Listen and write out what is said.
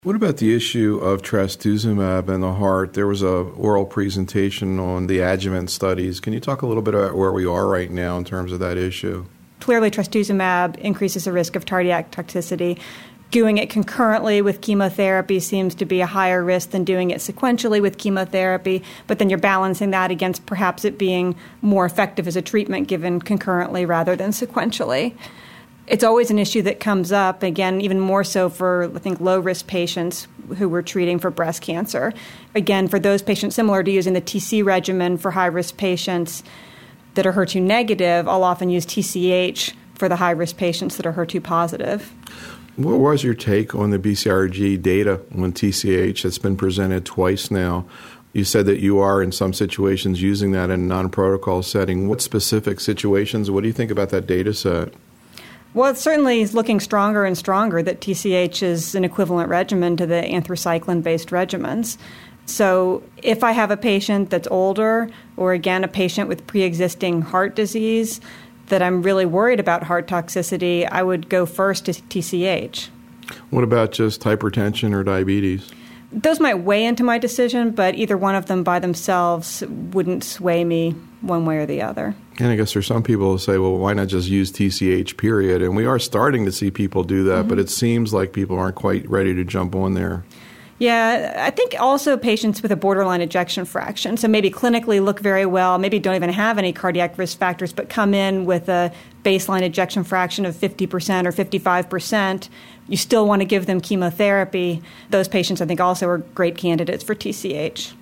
What about the issue of trastuzumab and the heart? There was a oral presentation on the adjuvant studies. Can you talk a little bit about where we are right now in terms of that issue? Clearly, trastuzumab increases the risk of cardiac toxicity. Doing it concurrently with chemotherapy seems to be a higher risk than doing it sequentially with chemotherapy, but then you're balancing that against perhaps it being more effective as a treatment given concurrently rather than sequentially. It's always an issue that comes up, again, even more so for, I think, low-risk patients who we're treating for breast cancer. Again, for those patients, similar to using the TC regimen for high-risk patients that are HER2 negative, I'll often use TCH for the high-risk patients that are HER2 positive. What was your take on the BCRG data on TCH that's been presented twice now? You said that you are, in some situations, using that in a non-protocol setting. What specific situations? What do you think about that data set? Well, it certainly is looking stronger and stronger that TCH is an equivalent regimen to the anthracycline-based regimens. So if I have a patient that's older, or again, a patient with pre-existing heart disease, that I'm really worried about heart toxicity, I would go first to TCH. What about just hypertension or diabetes? Those might weigh into my decision, but either one of them by themselves wouldn't sway me one way or the other. And I guess there's some people who say, well, why not just use TCH, period? And we are starting to see people do that, but it seems like people aren't quite ready to jump on there. Yeah, I think also patients with a borderline ejection fraction, so maybe clinically look very well, maybe don't even have any cardiac risk factors, but come in with a baseline ejection fraction of 50% or 55%, you still want to give them chemotherapy. Those patients, I think, also are great candidates for TCH.